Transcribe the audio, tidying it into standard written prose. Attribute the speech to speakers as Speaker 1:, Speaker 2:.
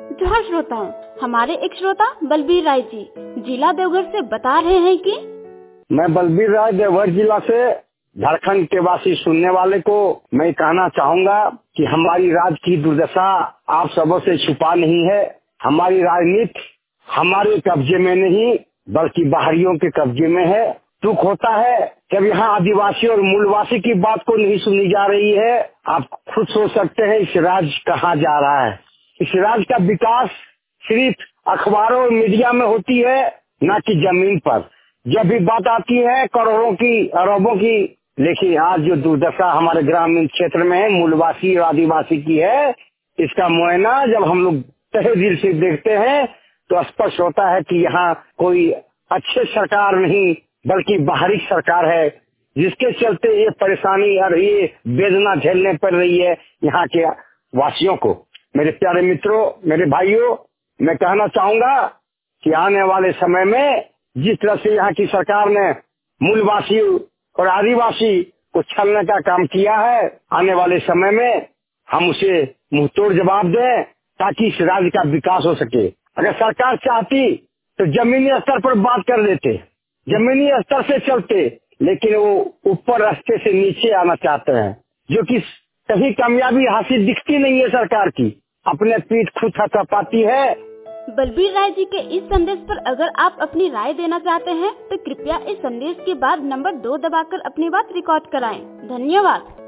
Speaker 1: जोहार श्रोताओं, हमारे एक श्रोता बलबीर राय जी जिला देवघर से बता रहे हैं कि
Speaker 2: मैं बलबीर राय देवघर जिला से झारखंड के वासी सुनने वाले को मैं कहना चाहूँगा कि हमारी राज्य की दुर्दशा आप सबों से छुपा नहीं है। हमारी राजनीति हमारे कब्जे में नहीं बल्कि बाहरियों के कब्जे में है। दुख होता है जब यहाँ आदिवासी और मूलवासी की बात को नहीं सुनी जा रही है। आप खुद सोच सकते हैं इस राज्य कहाँ जा रहा है। इस राज्य का विकास सिर्फ अखबारों और मीडिया में होती है, न कि जमीन पर। जब भी बात आती है करोड़ों की अरबों की, लेकिन आज जो दुर्दशा हमारे ग्रामीण क्षेत्र में है मूलवासी और आदिवासी की है, इसका मुआयना जब हम लोग तहे दिल से देखते हैं तो स्पष्ट होता है कि यहाँ कोई अच्छे सरकार नहीं बल्कि बाहरी सरकार है, जिसके चलते ये परेशानी और ये वेदना झेलने पड़ रही है यहाँ के वासियों को। मेरे प्यारे मित्रों, मेरे भाइयों, मैं कहना चाहूँगा कि आने वाले समय में जिस तरह से यहाँ की सरकार ने मूलवासी और आदिवासी को छलने का काम किया है, आने वाले समय में हम उसे मुंहतोड़ जवाब दें ताकि इस राज्य का विकास हो सके। अगर सरकार चाहती तो जमीनी स्तर पर बात कर लेते, जमीनी स्तर से चलते, लेकिन वो ऊपर रास्ते से नीचे आना चाहते हैं, जो कि कहीं कामयाबी हासिल दिखती नहीं है। सरकार की अपने पीठ खुद थपथपाती है।
Speaker 1: बलबीर राय जी के इस संदेश पर अगर आप अपनी राय देना चाहते हैं तो कृपया इस संदेश के बाद नंबर 2 दबाकर अपनी बात रिकॉर्ड कराएं। धन्यवाद।